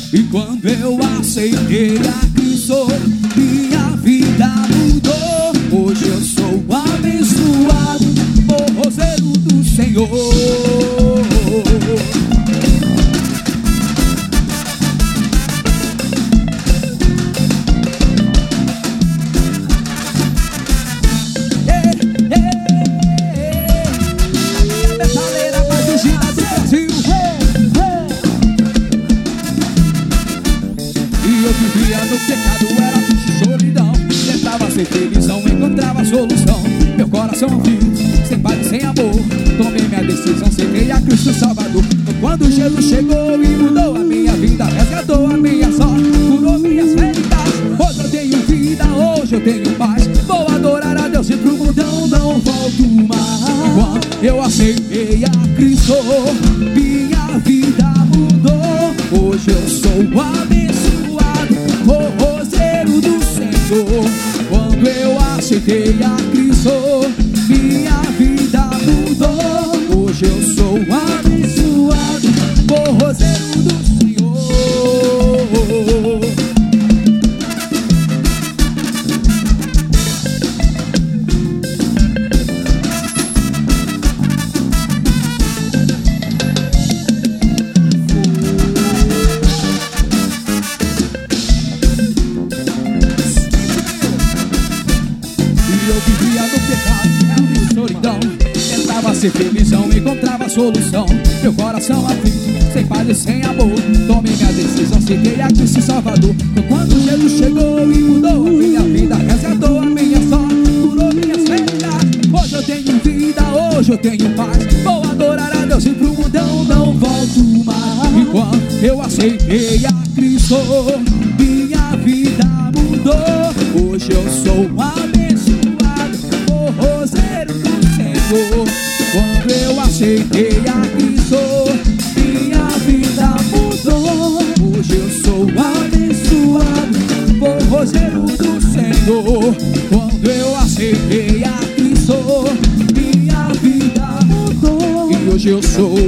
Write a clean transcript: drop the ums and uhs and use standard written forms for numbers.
E quando eu aceitei a Cristo, minha vida mudou. Hoje eu sou abençoado, forrozeiro do Senhor. Feliz, não encontrava solução. Meu coração aflito, sem paz e sem amor. Tomei minha decisão, aceitei a Cristo Salvador. Quando Jesus chegou e mudou a minha vida, resgatou a minha sorte, curou minhas feridas. Hoje eu tenho vida, hoje eu tenho paz. Vou adorar a Deus e pro mundão não volto mais. Quando eu aceitei a Cristo, minha vida mudou. Hoje eu sou abençoado, forrozeiro do Senhor. Quando eu aceitei a Cristo, minha vida mudou. Hoje eu sou abençoado, forrozeiro do Senhor. Ser feliz, não encontrava solução. Meu coração aflito, sem paz e sem amor. Tomei minha decisão, aceitei a Cristo Salvador. Foi quando Jesus chegou e mudou a minha vida, resgatou a minha sorte, curou minhas feridas. Hoje eu tenho vida, hoje eu tenho paz. Vou adorar a Deus e pro mundão não volto mais. E quando eu aceitei a Cristo, minha vida mudou. Hoje eu sou abençoado, forrozeiro do Senhor. Quando eu aceitei a Cristo, minha vida mudou. Hoje eu sou abençoado, forrozeiro do Senhor. Quando eu aceitei a Cristo, minha vida mudou. E hoje eu sou